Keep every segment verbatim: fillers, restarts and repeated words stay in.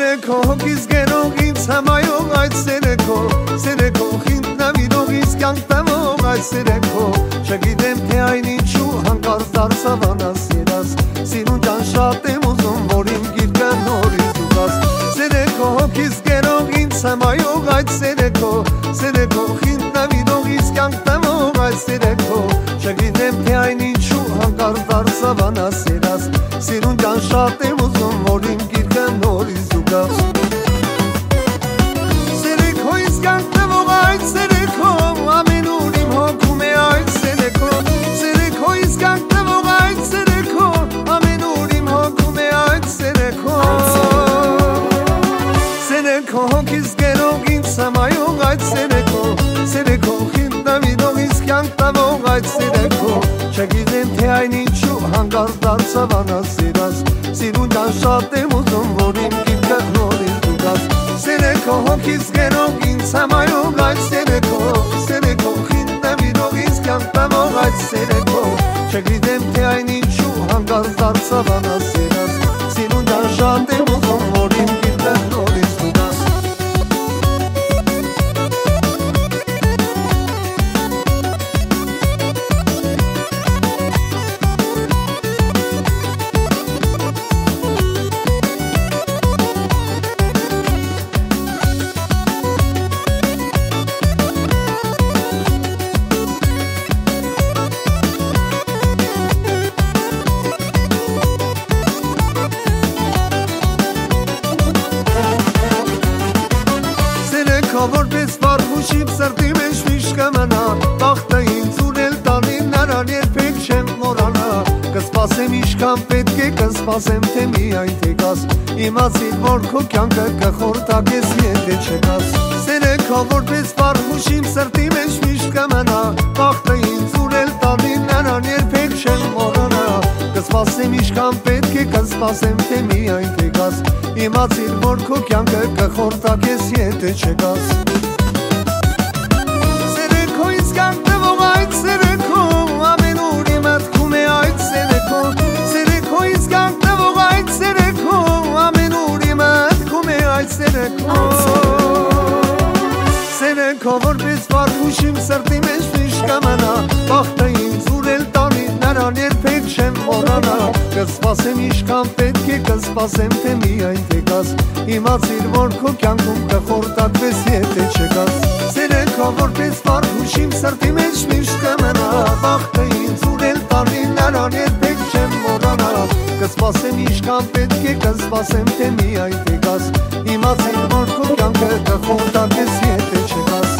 Սերեքո հոգիս գերող ինձ համայող այդ սերեքո Սերեքո խինդ նավիրող ինձ կյանք տևող այդ սերեքո Չգիտեմ թե այն ինչու հանկարծ դարձավ անաս երաս Սիրուն ջան շատ եմ ուզում որ իմ գիրկը նորից ուզած Սերեքո հոգիս գերող ինձ համայող այդ սերեքո Սերեքո խինդ նավիրող ինձ կյանք տևող այդ սերեքո Չգիտեմ թե այն ինչու հանկարծ դարձավ անաս երաս Սիրուն ջան շատ եմ ուզում որ իմ գիրկը նորից ուզած Սերեքո ինձ կյանք տևող այդ սերեքո Ամեն ուր իմ հոգում է այդ սերեքո Սերեքո ինձ կյանք տևող այդ սերեքո Ամեն ուր իմ հոգում է այդ սերեքո Սերեքո հոգիս գերող ինձ համայող այդ սերեքո Սերեքո խինդ նավիրող ինձ կյանք տևող այդ սերեքո Չգիտեմ թե այն ինչու հանկարծ դարձավ անաս երաս Սիրուն ջան շատ եմ ուզում որ իմ գիրկը նորից ուզած Սերեքո հոգիս գերող ինձ համայող այդ սերեքո Սերեքո խինդ նավիրող ինձ կյանք տևող այդ սերեքո Չգիտեմ թե այն ինչու հանկարծ դարձավ անաս երաս Սիրուն ջան շատ եմ ուզում որ իմ գիրկը նորից ուզած Որպես վարհուշիվ սրտի մեջ միշտ կմնա Բախտը ինձ ունել տանի նրան երբեք չեմ մոռանա Կսպասեմ իշքան պետք է կսպասեմ թե միայն թե գաս Իմացիր որ քո կյանքը կխորտակես եթե չգաս Սերեքո որպես վարհուշիվ սրտի մեջ միշտ կմնա Բախտը ինձ ունել տանի նրան երբեք չեմ մոռանա Կսպասեմ իշքան պետք է կսպասեմ թե միայն թե գաս Իմացիր որ քո կյանքը կխորտակես եթե չգաս Սերեքո ինձ կյանք տևող այդ սերեքո Ամեն ուր իմ մտքում է այդ սերեքո Սերեքո ինձ կյանք տևող այդ սերեքո Ամեն ուր իմ մտքում է այդ սերեքո Սերեքո որպես վարհուշիմ սրտի մեջ միշտ կմնա Բախտը ինձ ունել տանի նրան երբեք չեմ մոռանա Կսպասեմ իշքան պետք է կսպասեմ թե միայն թե գաս Իմացիր որ քո կյանքում կխորտակվես եթե չգաս Սերեքո որպես վարհուշիմ սրտի մեջ միշտ կմնա Բախտը ինձ ունել տանի նրան երբեք չեմ մոռանա Կսպասեմ իշքան պետք է կսպասեմ թե միայն թե գաս Իմացիր որ քո կյանքը կխորտակվես եթե չգաս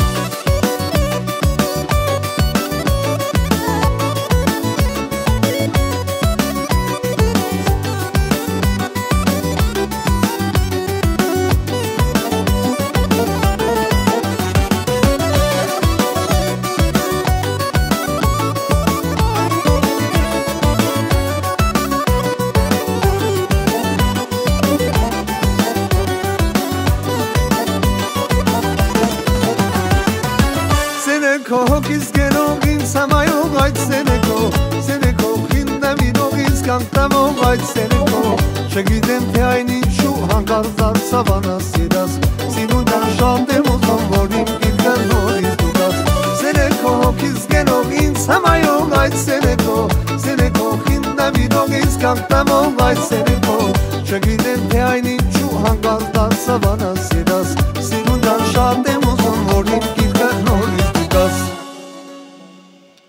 Սերեքո հոգիս գերող ինձ համայող այդ սերեքո Սերեքո խինդ նավիրող ինձ կյանք տևող այդ սերեքո Չգիտեմ թե այն ինչու հանկարծ դարձավ անաս երաս Սիրուն ջան շատ եմ ուզում որ իմ գիրկը նորից ուզած Սերեքո հոգիս գերող ինձ համայող այդ սերեքո Սերեքո խինդ նավիրող ինձ կյանք տևող այդ սերեքո Չգիտեմ թե այն ինչու հանկարծ դարձավ անաս